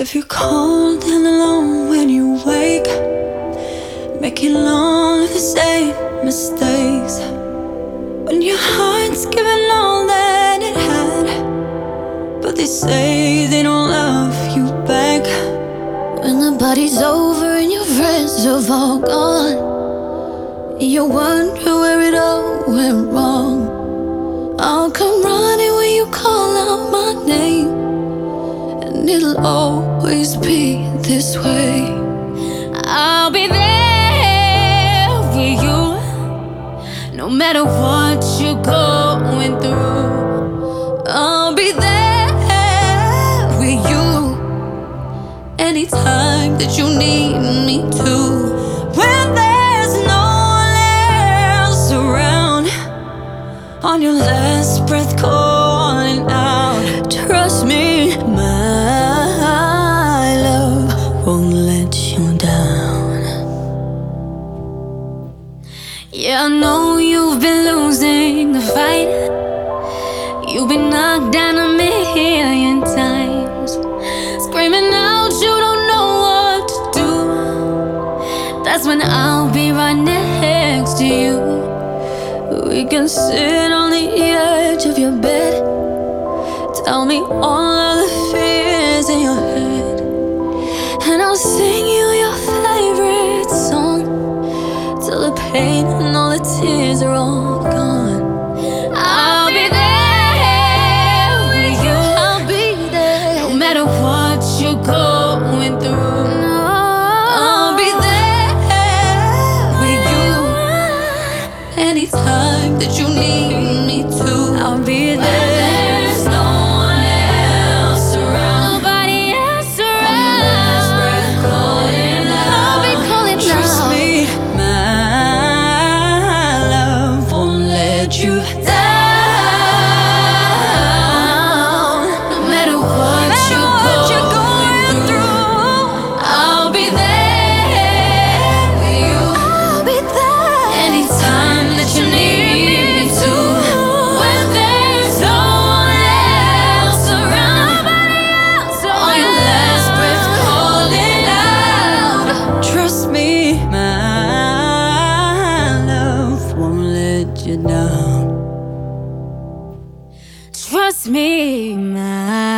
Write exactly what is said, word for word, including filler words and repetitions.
If you're cold and alone when you wake, making all of the same mistakes, when your heart's given all that it had, but they say they don't love you back. When the party's over and your friends have all gone, you wonder where it all went wrong. I'll come running when you call out my name, and it'll always be this way. I'll be there with you, no matter what you're going through. I'll be there with you anytime that you need me to. When there's no one else around, on your last breath calling out, Trust me, my love won't let you down. yeah, I know you've been losing the fight. You've been knocked down a million times, screaming out you don't know what to do. That's when I'll be right next to you. We can sit on the edge of your bed, tell me all of the fears in your head, and I'll sing you your favorite song till the pain and all the tears are all gone. I'll be there with you. I'll be there no matter what you're going through. I'll be there with you anytime that you need me to. I'll be When there. there's no one else around, nobody else around, calling out. I'll be calling Trust out. me, my love won't let you down. No matter what you're going through, I'll be there with you. I'll be there anytime that you need me to. When there's no one else around, nobody else on your last breath calling out. Trust me, my love won't let you down. Trust me, my